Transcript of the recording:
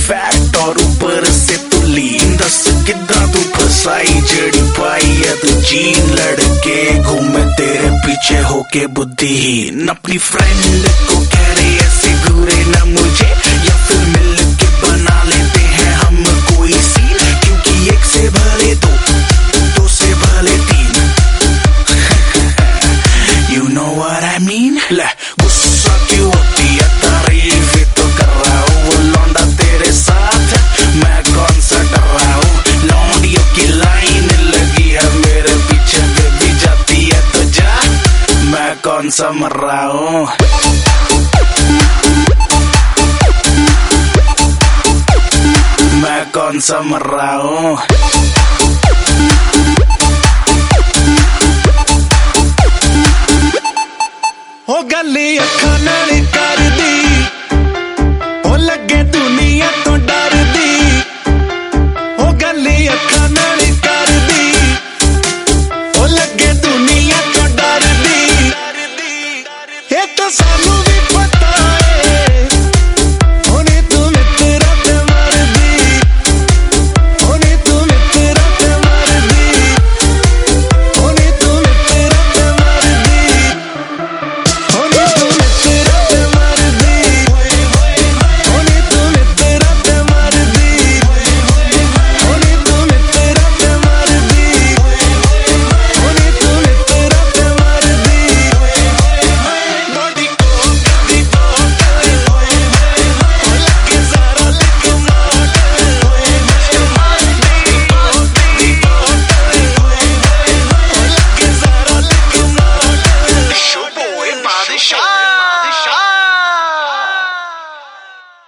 Fact और ऊपर से तू लीन। दस कितना तू फसाई जड़ी पाई है तू जीन। लड़के घूमे तेरे पीछे होके बुद्धिहीन। अपनी फ्रेंड को कह रहे ऐसे घूरे ना मुझे, या फिर मिल के बना लेते हैं हम कोई सीन। क्योंकि एक से भले दो से भले तीन। You know what I mean? ले गुस्सा क्यों होती है, तारीफ तो कर रहा हूँ। वो लौंडा तेरे साथ है, मैं कौन सा डर रहा हूँ। लौंडियों की लाइन लगी है मेरे पीछे, बेबी जाती है तो जा, मैं कौन सा मर रहा हूँ। मैं कौन सा मर रहा हूँ। ओ गल्ली अखां नाल करदी